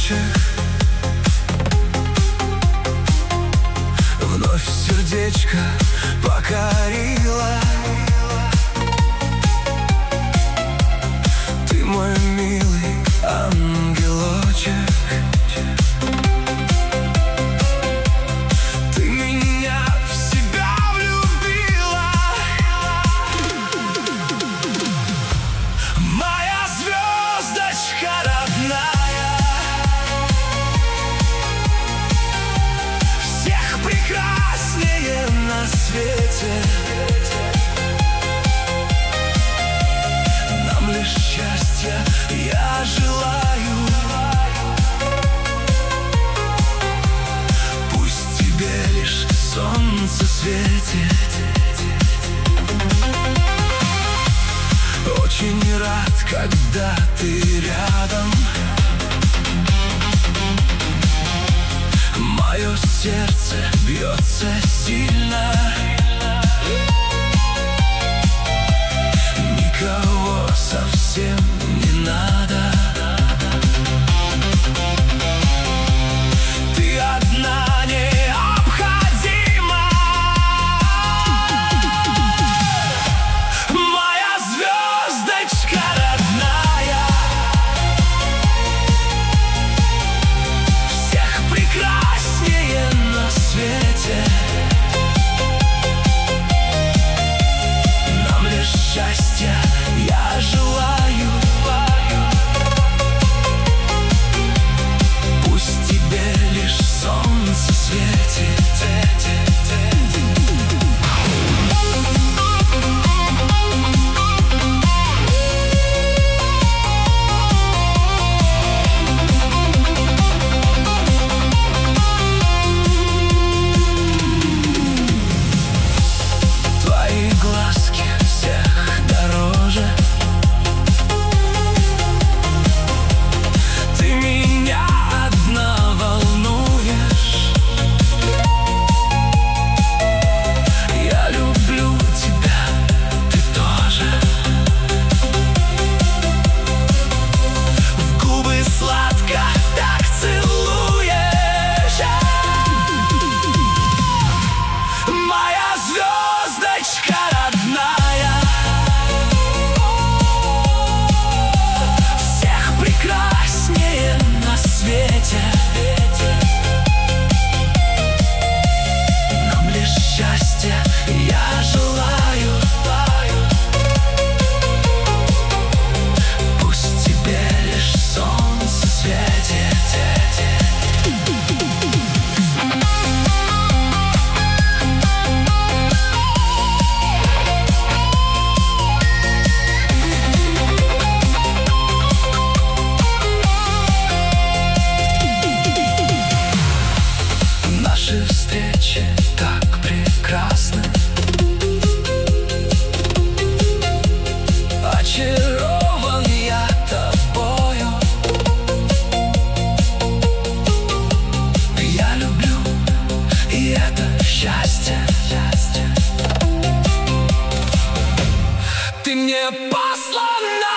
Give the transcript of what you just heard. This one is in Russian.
ангелочек, вновь сердечко покорила. Ты мой милый ангелочек, ты меня в себя влюбила. Моя звездочка родная, всех прекраснее на свете. Нам лишь счастья я желаю. Пусть тебе лишь солнце светит. Очень рад, когда ты рядом. Мое сердце бьется сильно. Никого совсем не надо. Ты одна необходима. Моя звездочка родная, всех прекраснее на свете. Нам лишь счастья я желаю. Пусть тебе лишь солнце светит. Твои глазки всех дороже. Ты меня одна волнуешь. Я люблю тебя, ты тоже. В губы сладко так целуешь. Моя звездочка родная, всех прекраснее на свете. Нам лишь счастья я желаю. Пусть тебе лишь солнце светит. Наши встречи так прекрасны. Очарован я тобою. Я люблю, и это счастье. Ты мне послана.